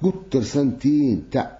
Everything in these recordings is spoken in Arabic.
قطر سنتين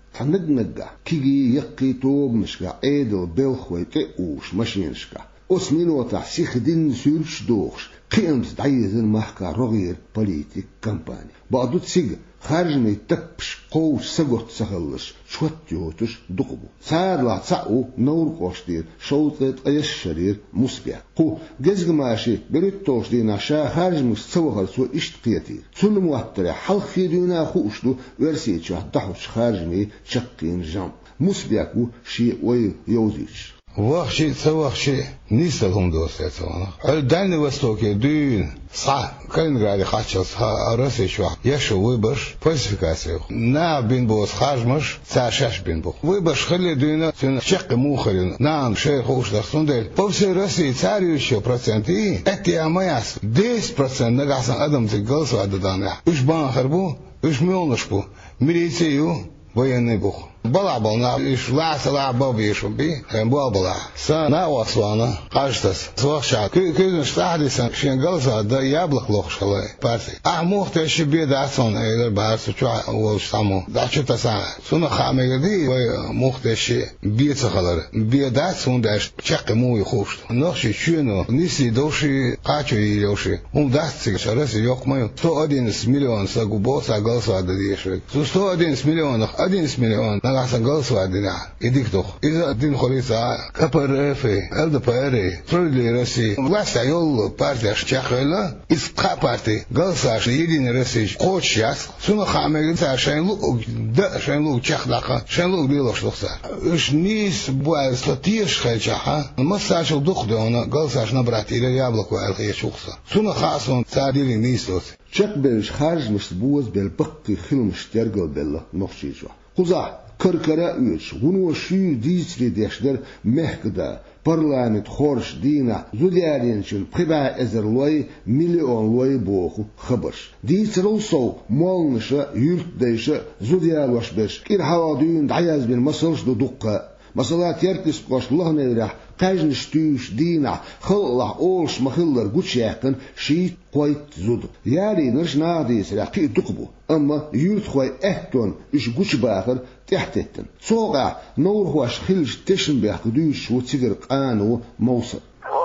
تنقنقع كيجي يقي توب مشكا عيدل بلخوي تقوش ماشينشكا أسمينو تحسيخ دين سيرش دوخش قيمت تعيز المحكا رغير بوليتيك كامباني بعدو تسيق خارجني تكبش قوش سقوت سخلش شوت يوتش دقبو سار لا تسعو نور قوشدير شوطت ايش شرير مسبيع قو جزق ماشي بريتوش دينا شا خارج مستوغل سو اشتقيتي سن مواترة حل خيرينا خوشدو ورسيتشو دحوش خارجني شقين جام مسبيعكو شيء وي يوزيش وخشي سوخشي نيستهم دوسة سوانا الدين وستوكي دين صح كان قاعد خاتشس راسي شو يشو ويبش فلسفكاسيو نا بين بوس خارجمش ساشاش بين بو ويبش خلي دينا سن شق موخرين نعم شيء خوش درسوندل بوسي راسي تاريو شو برسنتي اتي امياس 10% نقص ادم تقلص عددانه ايش بان خربو ايش ميونش بو ميليسيو وين بو بلا بلا إيش لا سلا بابيشو بي بلا سنا وصلنا قاشتس سوخشا كل نشتاحدث شين قلصا دا يابلخ لوخش خلاي بارتي أحموخ تشي بيداتون إيدر بارس شو وشتامو دا شو تسا سنا خامي دي وموخ تشي بيت خلر بيداتون داش شق مو يخوش نخشي شنو نسي دوشي قاچو يوشي داستي شرس يوق مايو 111 مليون ساقو بوسا قلصا دا ديشو 111 مليون 11 مليون أحسن قلص وعدنا يديك دوخ إذا الدين خليصة كبر في ألد باري ترولي رسي لاستا يول بارتي أشتاقلا إسقا بارتي قلص عشان يدين رسي قوش ياس سنو خامي عشان لو دا عشان لو تشاق داقا عشان لو بيلوش لخسار إيش نيس بوال ستيش خيشاها المساج دوخ دونا قلص عشان براتي إلى يابلك وعلقية شخصة سنو خاصون تعديل نيس دوت شق بيش خارج مستبوز بالبقي خلم اشترقل بالله نخشيجوا قزع كركرا ويش ونو شو ديسري ديشدر مهكدا برلامت خورش دينا زوديارينشن قبع ازرلوي مليون لوي بوخو خبرش ديسرو صو مولنشا يرت ديشا زوديار وشبش كير حوادين دعياز بين مصرش دقة مثلا تيركس قوش الله نيرح قاجن شتوش دينا خلح أولش مخلر قوش يحكن شيت قويت زود ياري نرش ناديس راقي تقبو أما يوت خوي اهتون إش قوش باخر تحتتن صوغع نور هواش خلش تشن بيحكدوش وتسيقر قانو موصل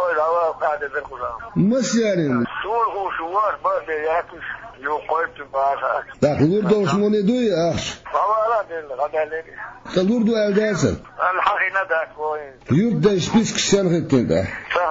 مسيارين سور هو شوار بردي يحكش يو قويت باخر لكن يردوش موني دوي أخش فوالا دين غدالي تلور دو ألداسن الحقيقة داك وين يرد سبيسك السنغتين ده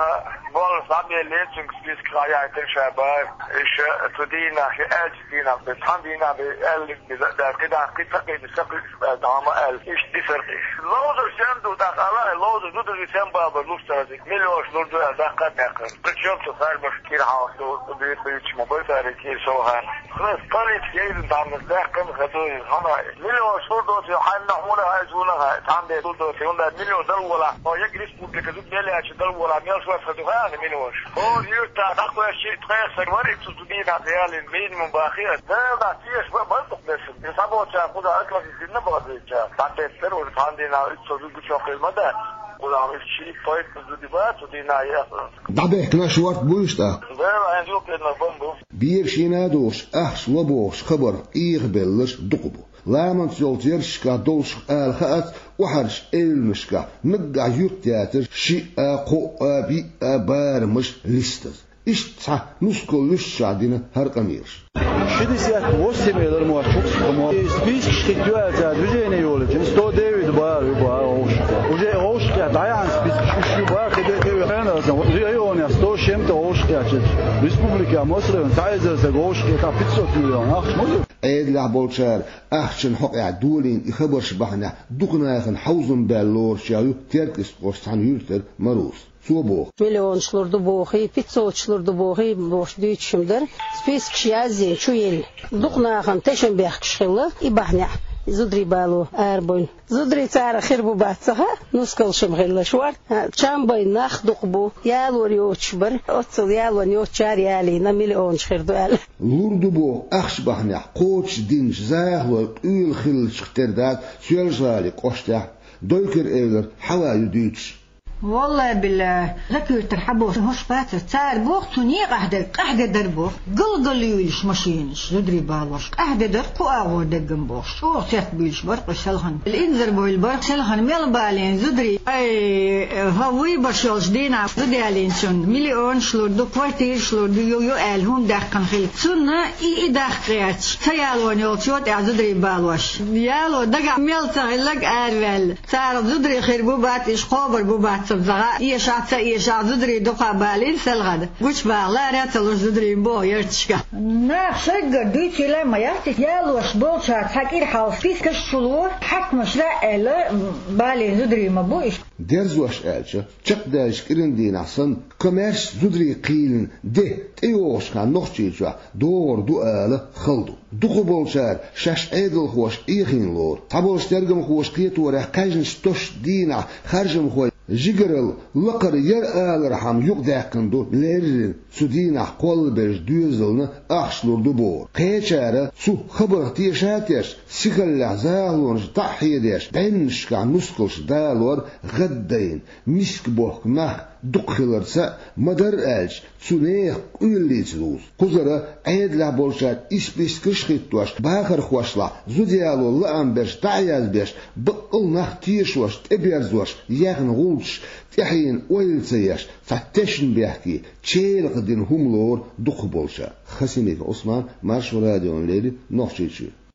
بول صعب يليتشن سبيسك رايا تشابه إيش تدينا في ألف دينا بتحمدينا بأل بذا كده كده بسقي دعم أل إيش ديسر لوز سندو دخلا لوز دودو ديسمبر بلوسترزك مليون دودو دقة دقة بتشوف تصير مشكلة حاصل بيتش موبايل تاريخي سوهان خلاص قريت جيد دعم الدقة خدوه هنا مليون دودو في حال نحونا هاي زونا تعمل دودو في هنا مليون دولار أو يجلس ممكن كذب بيلي عشان دولار ميل شوية خدوه مليون هو يرتا نقول شيء تغير وري تدين على المينيموم باخير ده بعطيش برضه بس يصابوا تاخذ اكل في النبض جا بعد السر عندنا تسوي شغل مدى ولا عمل شيء فايت تديبات ودينا يا دابا كنا شوارت بوشتا ده عندو كنا بومبو بير شينادوش اخش وبوش خبر يغبلش دقبو لا من تزولتيرش كادوش الخات وحرش المشكا نقع يرتياتر شيء قو بي بارمش ليستز إشتها نسكو لشعدنا هرقميرش شديسيات وستميلر موافق كما سبيس شتيوال تاع بجينا يولج ستو ديفيد بار اوش وجي اوش دايان سبيس شو بار كده انا زيون ستو شمت اوش كاتش ريسبوبليكا مصر تعايز اوش كتا 500 مليون اخ مو ايد لعبولشار اخشن حق دولين يخبرش بحنا دقنا خن حوزن باللور شايو تركس قوستان يرتر مروس مليون شلورdu boği, 500 şlurdu boği, boş düşümdür. Spes kişiyazi çuyel. Duqnağın teşenbeh kişilı ibahna. Zudri balu arbon. Zudri tsara khirbu batsaha nuskal shmghilla shwar. Chambay nakh duqbu. Yalor yochbar. Otsal yalwan yochar yali na milyon khirdu al. Lurdu bo akhshbahna qoch dinj zahlo ul khil shkhterdat syelzali qoshta. Doyker evler hawa yudich. والله بالله ذكر ترحبوا هوش بات صار بوق توني قهده دربو قل يولش ماشينش ندري بالوش قهده در قاو دقم بوش شو سيت بيلش برق شلهن الانذر بو البرق شلهن ميل بالين زدري اي هوي بشولش دينا زدالين شون مليون شلود كوارتير شلود يو الهم دقن خيل سنه اي دقيات تيالون يولشوت زدري بالوش يالو دقا ميل تغلق ارول صار زدري خير بو باتش خبر بو بات زغا يشاع زدري دقا بالين سلغد وش بالا راتلو زدري بو يرتشكا نفسك دوتي لما يرتش يالوش بولشا تاكير حاوس فيس كشلو حق مشرع الا بالين زدري ما بوش درزوش الچه چق داش كرين دين احسن كوميرس زدري قيلن ده تيوش كان نوخچيچوا دور دو اله خلدو دو بولشار شاش ايدل خوش ايخين لور تابولش درگم خوش قيتو رقاجن ستوش دينا خرجم خو جيجرل لقر ير رحم يوق داقندو ليرين سودينا قول بيش دوزلنا اخشلوردو بور قيچاره سو خبر تيشاتيش سيخل لحزالونش تحيديش دينشكا نسكلش دالور غدين مسك بوك مح دقخلرسا مدر الش سونيخ قيليتلوز قزره عيد لا بولشات اسبيس كشخيتوش باخر خوشلا زوديالو لام بيش تعياز بيش بقل نختيشوش تبيرزوش يغن غولش تحين ويلسياش فتشن بيحكي تشيل قدين هملور دق بولشا خسيميك عثمان مارش راديو ليلي نوخشيتشي